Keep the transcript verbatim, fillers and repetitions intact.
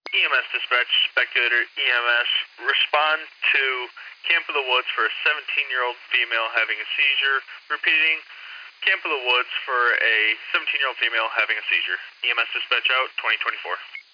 E M S dispatch, speculator E M S, respond to Camp of the Woods for a seventeen-year-old female having a seizure. Repeating, Camp of the Woods for a seventeen-year-old female having a seizure. E M S dispatch out, twenty twenty-four.